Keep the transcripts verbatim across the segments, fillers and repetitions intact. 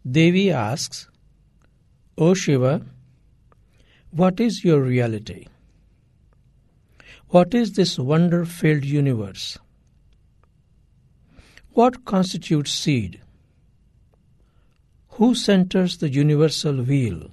Devi asks, O Shiva, what is your reality? What is this wonder-filled universe? What constitutes seed? Who centers the universal wheel?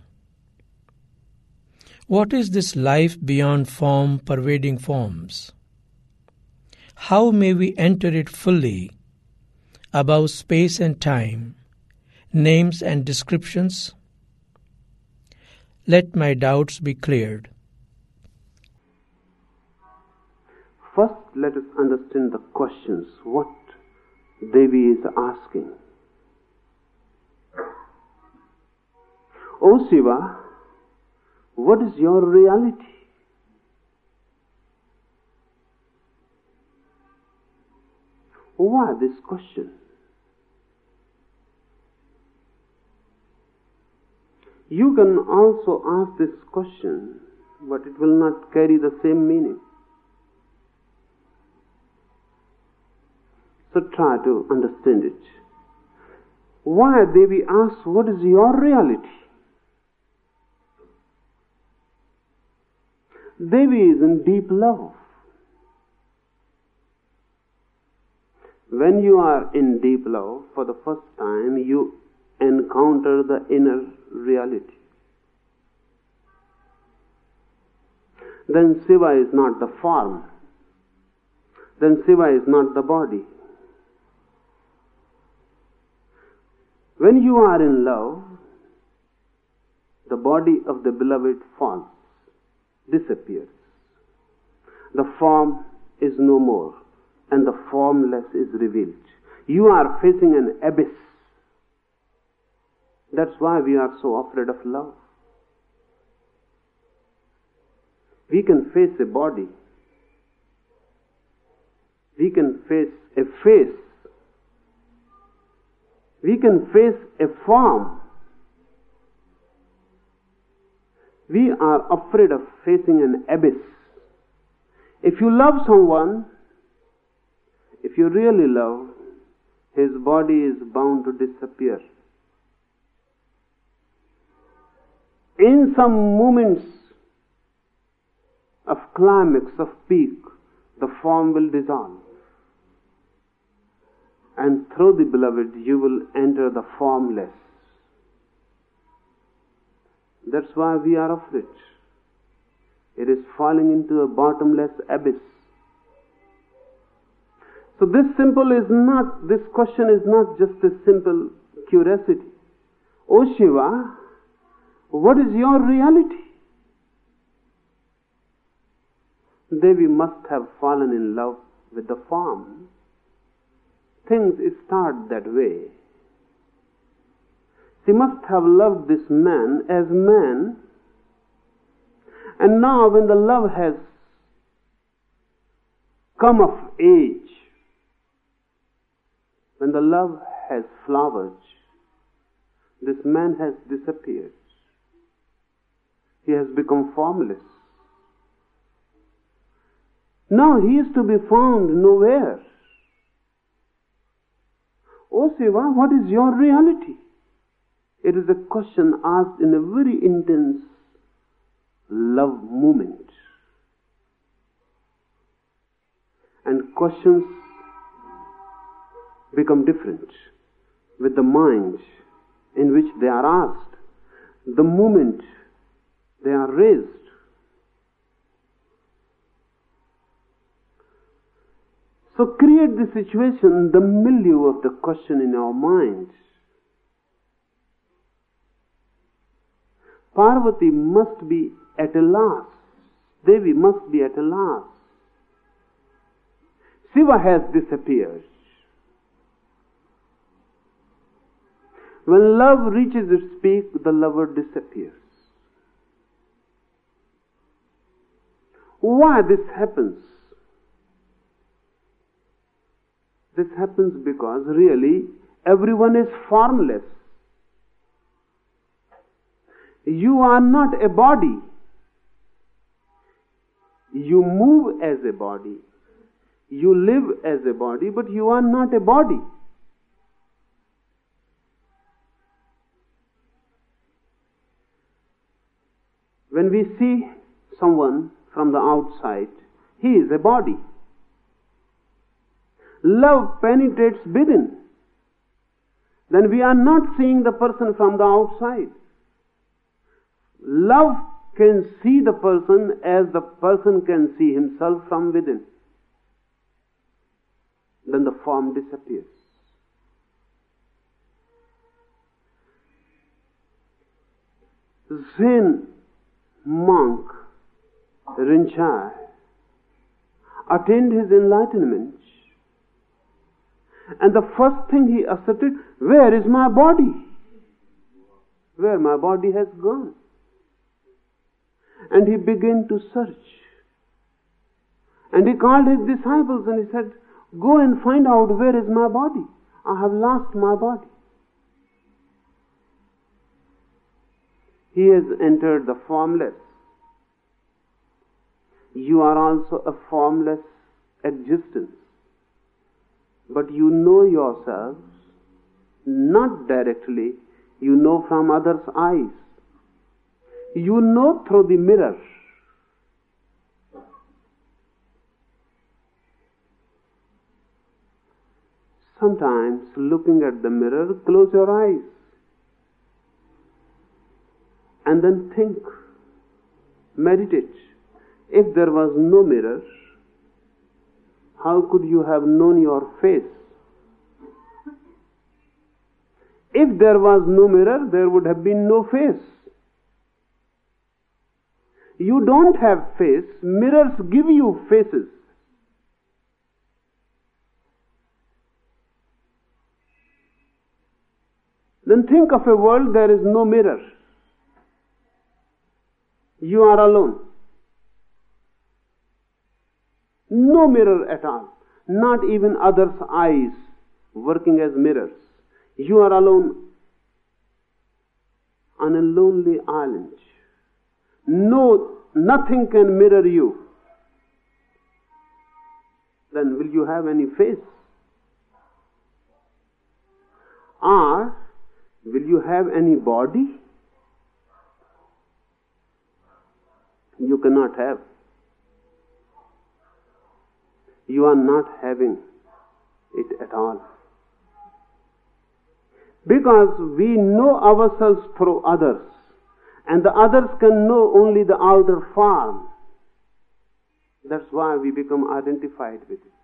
What is this life beyond form pervading forms? How may we enter it fully, above space and time, names and descriptions? Let my doubts be cleared. First, let us understand the questions, what Devi is asking. O Shiva, what is your reality? Why this question? You can also ask this question, but it will not carry the same meaning. So try to understand it. Why Devi asks, what is your reality? Devi is in deep love. When you are in deep love, for the first time, you encounter the inner reality. Then Shiva is not the form. Then Shiva is not the body. When you are in love, the body of the beloved falls, disappears. The form is no more, and the formless is revealed. You are facing an abyss. That's why we are so afraid of love. We can face a body. We can face a face. We can face a form. We are afraid of facing an abyss. If you love someone, if you really love, his body is bound to disappear. In some moments of climax, of peak, the form will dissolve. And through the beloved, you will enter the formless. That's why we are afraid. It is falling into a bottomless abyss. So this simple is not, this question is not just a simple curiosity. O Shiva, what is your reality? Devi must have fallen in love with the form. Things start that way. She must have loved this man as man, and now when the love has come of age, when the love has flowered, this man has disappeared. He has become formless. Now he is to be found nowhere. O Shiva, what is your reality? It is a question asked in a very intense love moment. And questions become different with the mind in which they are asked, the moment they are raised. So create the situation, the milieu of the question in our minds. Parvati must be at a loss. Devi must be at a loss. Shiva has disappeared. When love reaches its peak, the lover disappears. Why this happens? This happens because really everyone is formless. You are not a body. You move as a body. You live as a body, but you are not a body. When we see someone from the outside, he is a body. Love penetrates within. Then we are not seeing the person from the outside. Love can see the person as the person can see himself from within. Then the form disappears. Zen monk Rinzai attained his enlightenment, and the first thing he asserted, where is my body? Where my body has gone? And he began to search. And he called his disciples and he said, go and find out where is my body. I have lost my body. He has entered the formless. You are also a formless existence. But you know yourselves not directly, you know from others' eyes. You know through the mirror. Sometimes, looking at the mirror, close your eyes and then think, meditate. If there was no mirror, how could you have known your face? If there was no mirror, there would have been no face. You don't have face, mirrors give you faces. Then think of a world there is no mirror. You are alone. No mirror at all. Not even others' eyes working as mirrors. You are alone on a lonely island. No, nothing can mirror you. Then will you have any face? Or will you have any body? You cannot have. You are not having it at all. Because we know ourselves through others, and the others can know only the outer form. That's why we become identified with it.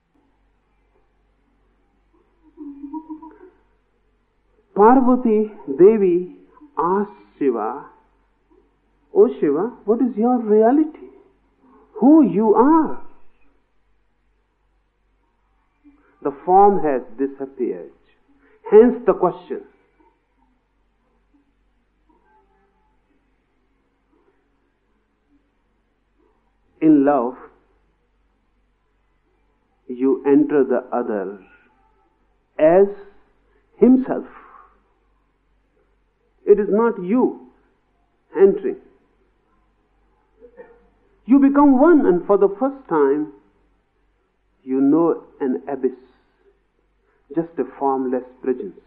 Parvati Devi asked Shiva, "O Shiva, what is your reality? Who you are?" The form has disappeared. Hence the question. In love, you enter the other as himself. It is not you entering. You become one, and for the first time, you know an abyss, just a formless presence.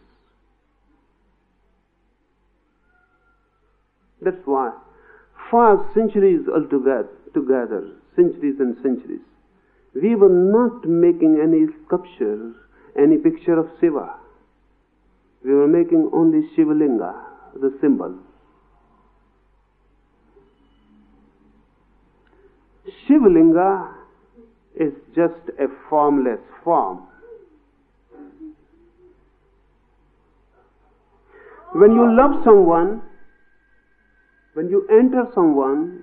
That's why, for centuries altogether, together, centuries and centuries, we were not making any sculpture, any picture of Shiva. We were making only Shivalinga, the symbol. Shivalinga is just a formless form. When you love someone, when you enter someone,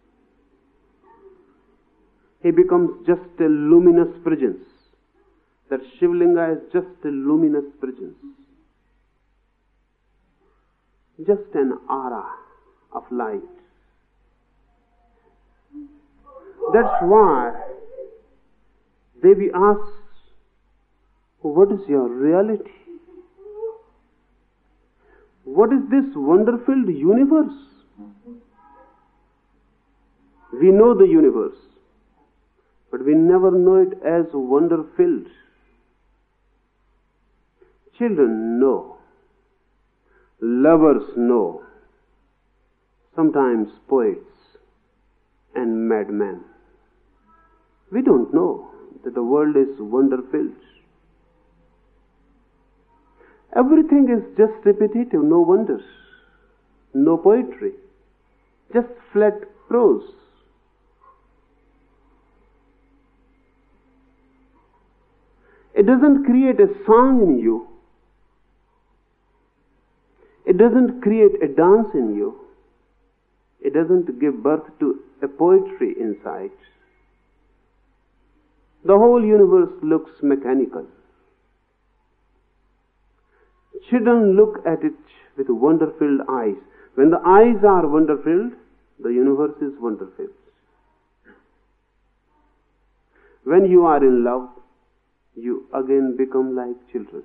he becomes just a luminous presence. That Shivalinga is just a luminous presence. Just an aura of light. That's why Devi asks, what is your reality? What is this wonder-filled universe? We know the universe, but we never know it as wonder-filled. Children know. Lovers know. sometimes poets and madmen. We don't know that the world is wonder-filled. Everything is just repetitive, no wonders, no poetry, just flat prose. It doesn't create a song in you. It doesn't create a dance in you. It doesn't give birth to a poetry inside. The whole universe looks mechanical. Children look at it with wonder-filled eyes. When the eyes are wonder-filled, the universe is wonder-filled. When you are in love, you again become like children.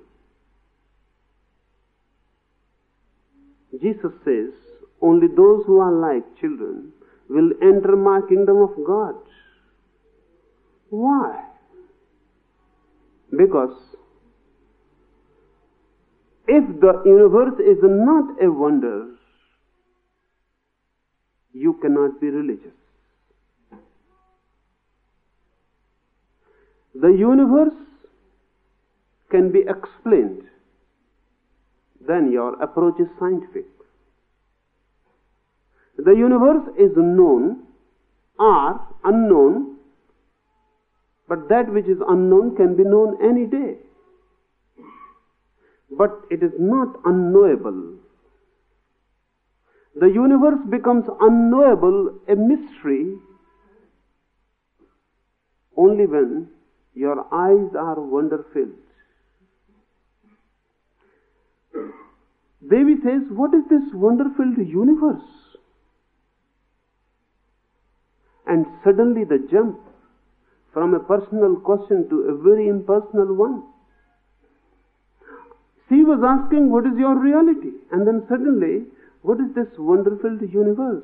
Jesus says, only those who are like children will enter my kingdom of God. Why? Because if the universe is not a wonder, you cannot be religious. The universe can be explained, then your approach is scientific. The universe is known or unknown, but that which is unknown can be known any day. But it is not unknowable. The universe becomes unknowable, a mystery, only when your eyes are wonder-filled. Devi says, what is this wonder-filled universe? And suddenly the jump from a personal question to a very impersonal one. She was asking, what is your reality? And then suddenly, what is this wonder-filled universe?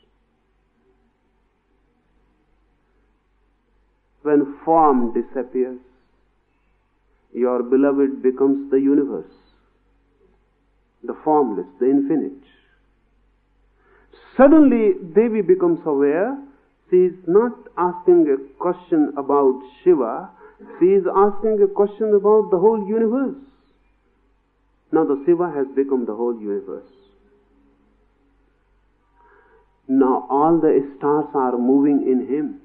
When form disappears, your beloved becomes the universe, the formless, the infinite. Suddenly, Devi becomes aware. She is not asking a question about Shiva. She is asking a question about the whole universe. Now the Shiva has become the whole universe. Now all the stars are moving in him.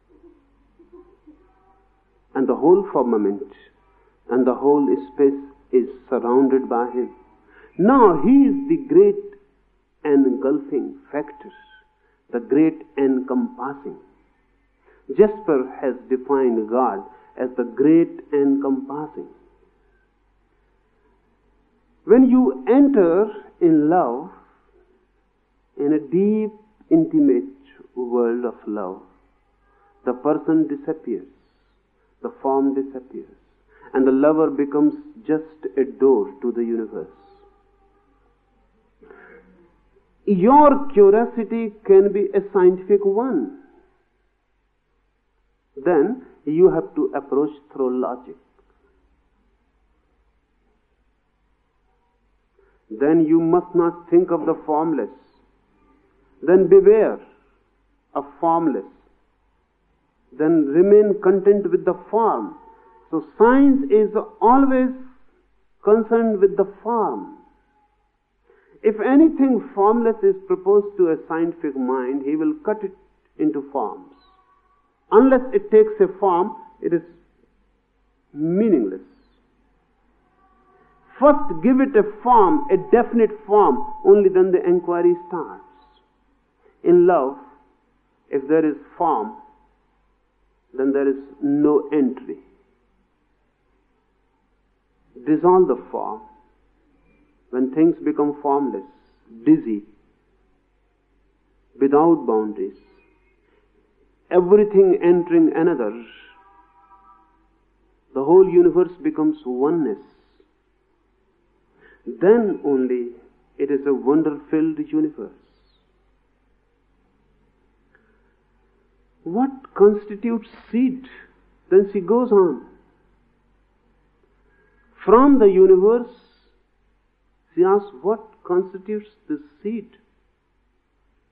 And the whole firmament and the whole space is surrounded by him. Now he is the great engulfing factor, the great encompassing. Jasper has defined God as the great encompassing. When you enter in love, in a deep, intimate world of love, the person disappears, the form disappears, and the lover becomes just a door to the universe. Your curiosity can be a scientific one. Then you have to approach through logic. Then you must not think of the formless. Then beware of formless. Then remain content with the form. So science is always concerned with the form. If anything formless is proposed to a scientific mind, he will cut it into forms. Unless it takes a form, it is meaningless. First give it a form, a definite form, only then the inquiry starts. In love, if there is form, then there is no entry. Dissolve the form. When things become formless, dizzy, without boundaries, everything entering another, the whole universe becomes oneness. Then only it is a wonder-filled universe. What constitutes seed? Then she goes on. From the universe, she asks, what constitutes this seed?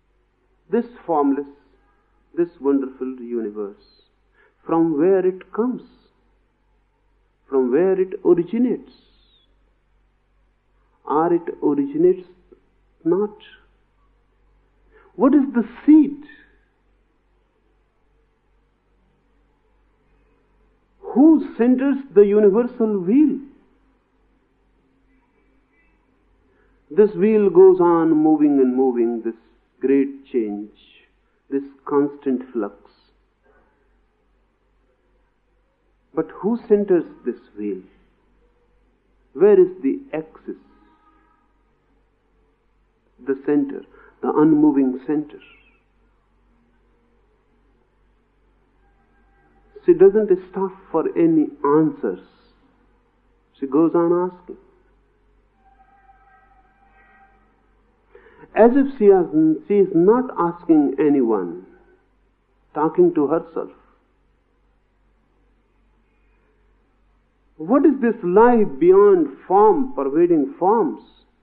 this formless, this wonderful universe, from where it comes, from where it originates, or it originates not? What is the seed? Who centers the universal wheel? This wheel goes on moving and moving, this great change, this constant flux. But who centers this wheel? Where is the axis? The center, the unmoving center. She doesn't stop for any answers. She goes on asking. As if she, has, she is not asking anyone, talking to herself. What is this life beyond form, pervading forms?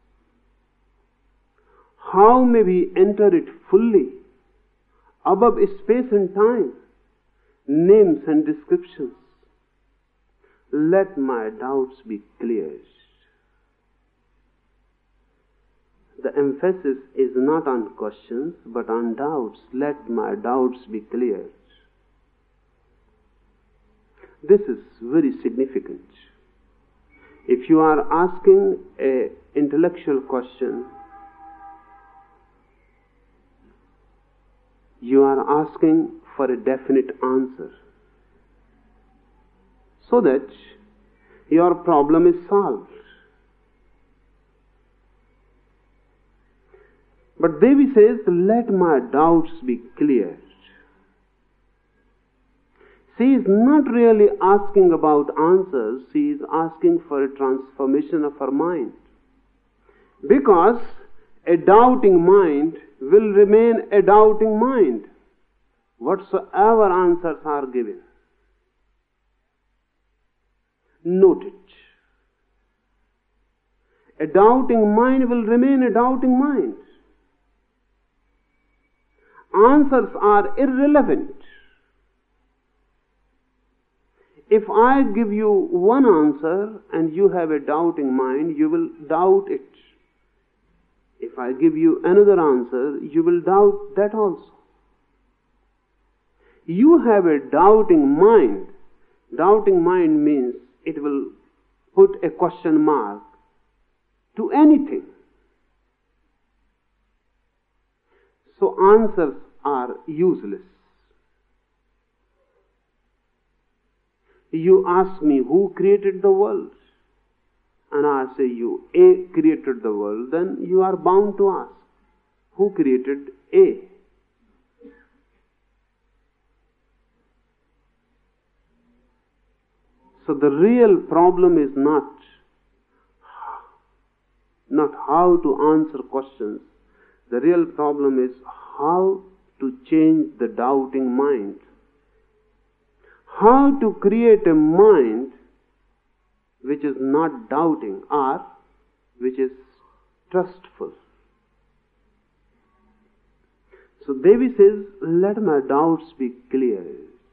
How may we enter it fully, above space and time, names and descriptions? Let my doubts be cleared. The emphasis is not on questions, but on doubts. Let my doubts be cleared. This is very significant. If you are asking an intellectual question, you are asking for a definite answer, so that your problem is solved. But Devi says, let my doubts be cleared. She is not really asking about answers, she is asking for a transformation of her mind. Because a doubting mind will remain a doubting mind, whatsoever answers are given. Note it. A doubting mind will remain a doubting mind. Answers are irrelevant. If I give you one answer and you have a doubting mind, you will doubt it. If I give you another answer, you will doubt that also. You have a doubting mind. Doubting mind means it will put a question mark to anything. So answers are useless. You ask me who created the world, and I say you A created the world, then you are bound to ask who created A. So the real problem is not not how to answer questions. The real problem is how to change the doubting mind. How to create a mind which is not doubting or which is trustful. So Devi says, let my doubts be clear.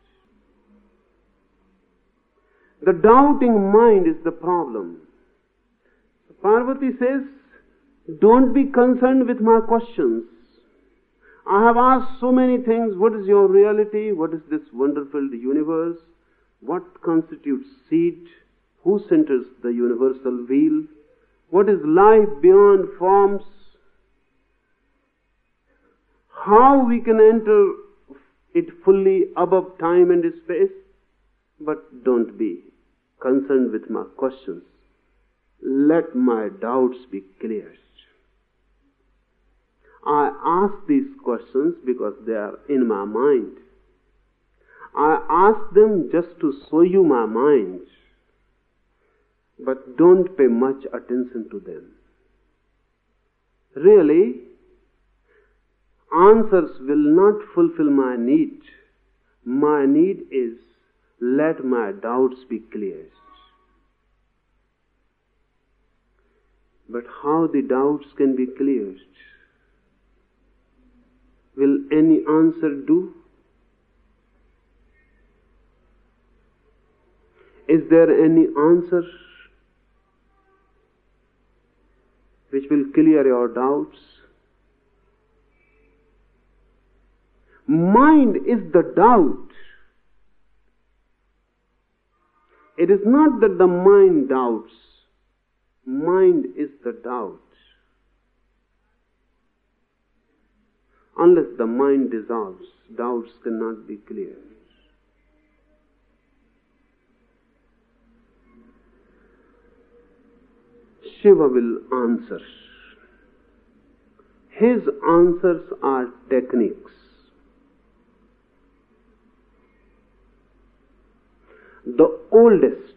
The doubting mind is the problem. Parvati says, don't be concerned with my questions. I have asked so many things. What is your reality? What is this wonderful universe? What constitutes seed? Who centers the universal wheel? What is life beyond forms? How we can enter it fully above time and space? But don't be concerned with my questions. Let my doubts be cleared. I ask these questions because they are in my mind. I ask them just to show you my mind. But don't pay much attention to them. Really, answers will not fulfill my need. My need is, let my doubts be cleared. But how the doubts can be cleared? Will any answer do? Is there any answer which will clear your doubts? Mind is the doubt. It is not that the mind doubts. Mind is the doubt. Unless the mind dissolves, doubts cannot be cleared. Shiva will answer. His answers are techniques. The oldest,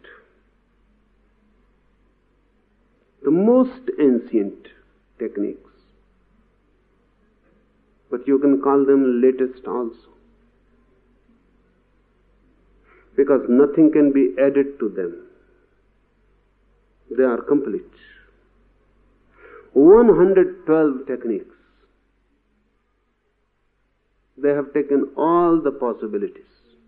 the most ancient techniques. But you can call them latest also. Because nothing can be added to them. They are complete. one hundred twelve techniques. They have taken all the possibilities,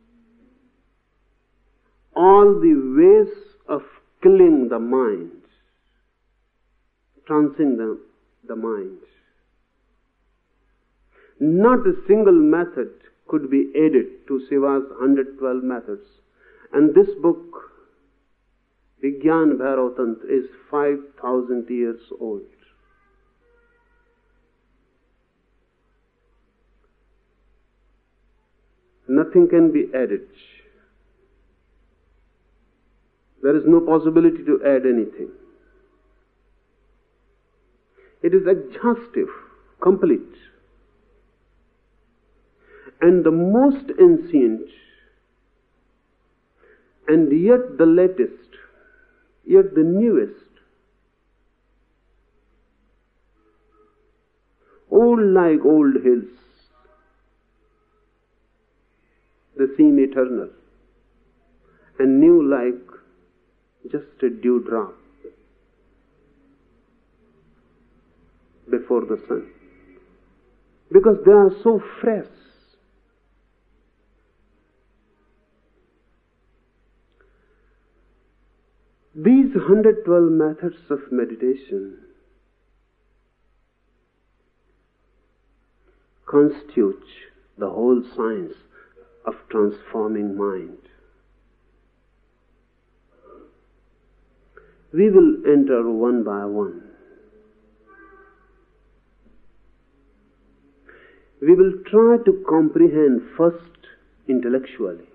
all the ways of killing the mind, trouncing the, the mind. Not a single method could be added to Shiva's one hundred twelve methods. And this book, Vigyan Bhairav Tantra, is five thousand years old. Nothing can be added. There is no possibility to add anything. It is exhaustive, complete. And the most ancient, and yet the latest, yet the newest. Old like old hills. They seem eternal. And new like just a dewdrop before the sun. Because they are so fresh. These one hundred twelve methods of meditation constitute the whole science of transforming mind. We will enter one by one. We will try to comprehend first intellectually.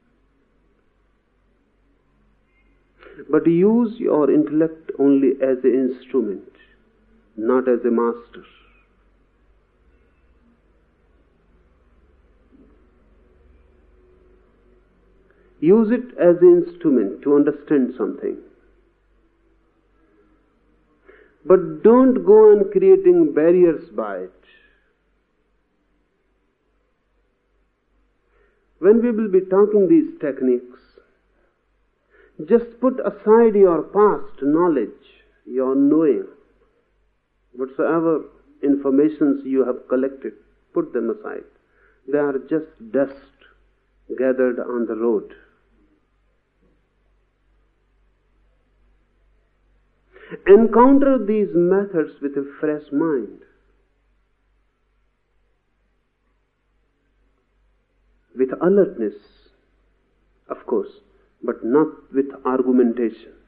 But use your intellect only as an instrument, not as a master. Use it as an instrument to understand something. But don't go on creating barriers by it. When we will be talking these techniques, just put aside your past knowledge, your knowing, whatsoever informations you have collected, put them aside. They are just dust gathered on the road. Encounter these methods with a fresh mind, with alertness, of course, but not with argumentation.